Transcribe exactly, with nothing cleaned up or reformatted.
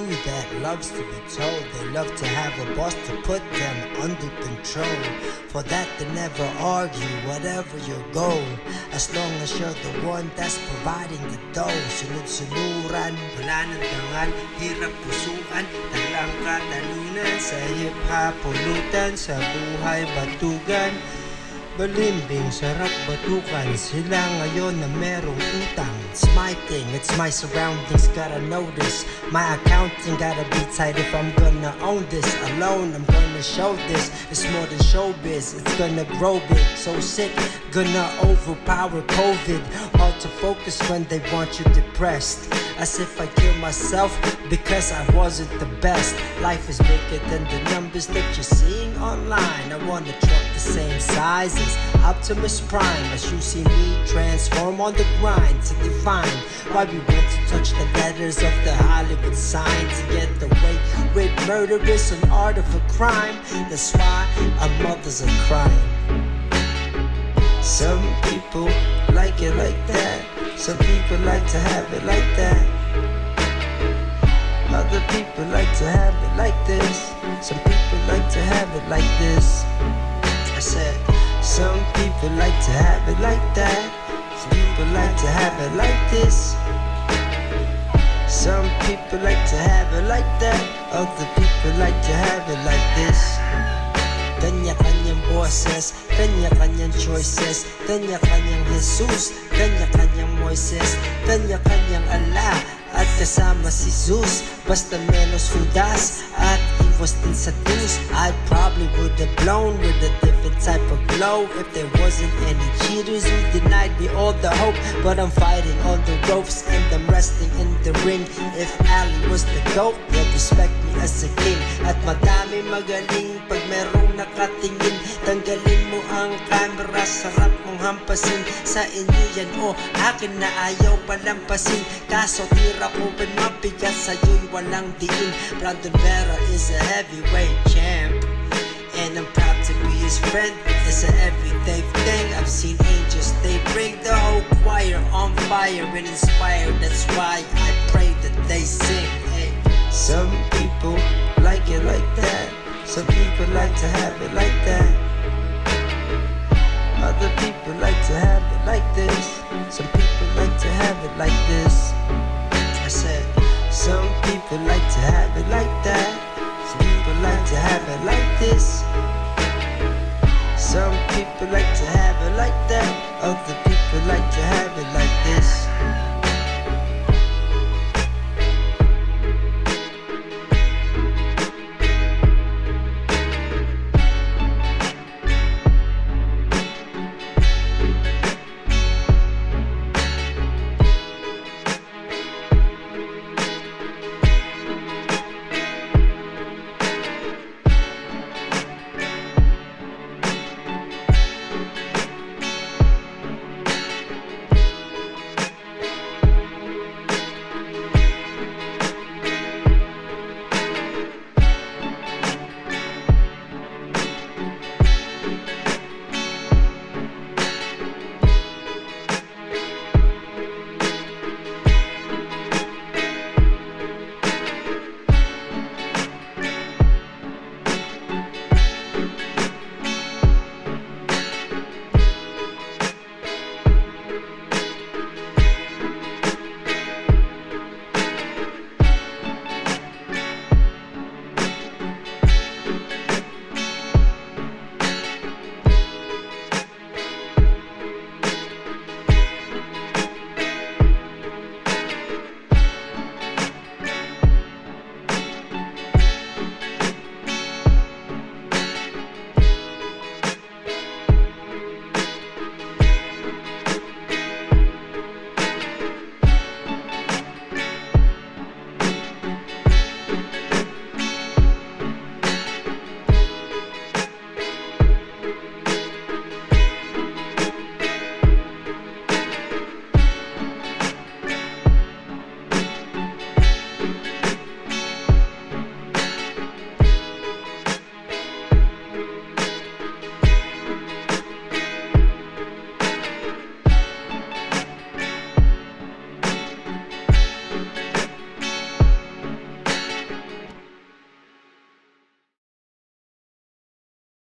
that loves to be told. They love to have a boss to put them under control. For that they never argue, whatever your goal, as long as you're the one that's providing the dough. Sunod-sunuran, wala nang dangal, hirap pusuan, talang katalunan. Sa hip-hop pulutan, sa buhay batugan, balimbing, sarap batukan. Sila ngayon na merong utang. It's my thing, it's my surroundings, gotta know this. My accounting gotta be tight if I'm gonna own this. Alone, I'm gonna show this. It's more than showbiz, it's gonna grow big. So sick, gonna overpower COVID. All to focus when they want you depressed, as if I kill myself because I wasn't the best. Life is bigger than the numbers that you're seeing online. I wanna truck the same size as Optimus Prime, as you see me transform on the grind to define why we want to touch the letters of the Hollywood sign. To get away with murder is an art of a crime. That's why our mothers are crying. Some people like it like that, some people like to have it like that. Other people like to have it like this, some people like to have it like this. I said, some people like to have it like that, some people like to have it like this. Some people like to have it like that, other people like to have it like this. Kanya-kanyang boses, kanya-kanyang choices, kanya-kanyang Jesus, kanya-kanyang Moises, kanya-kanyang Allah, at kasama si Zeus. Basta menos Judas at iwas din sa Diyos. I probably would have blown with a different type of blow if there wasn't any cheaters who denied me all the hope. But I'm fighting on the ropes and I'm wrestling in the ring. If Ali was the GOAT, they'll respect me as a king. At madami magaling pag merong nakatingin. Tanggalin mo ang camera, sarap mong hampasin. Sa inyo yan o akin na ayaw palampasin. Kaso tira ko ben mabigat, sa'yo'y walang diin. Brandon Vera is a heavyweight champ, and I'm proud to be his friend. It's an everyday thing. I've seen angels, they bring the whole choir on fire and inspire. That's why I pray that they sing. Hey. Some people like it like that, some people like to have it like that. Other people like to have it like this, some people like to have it like this. I said, some people like to have it like that, some people like to have it like this. Some people like to have it like that, other people like to have it like this.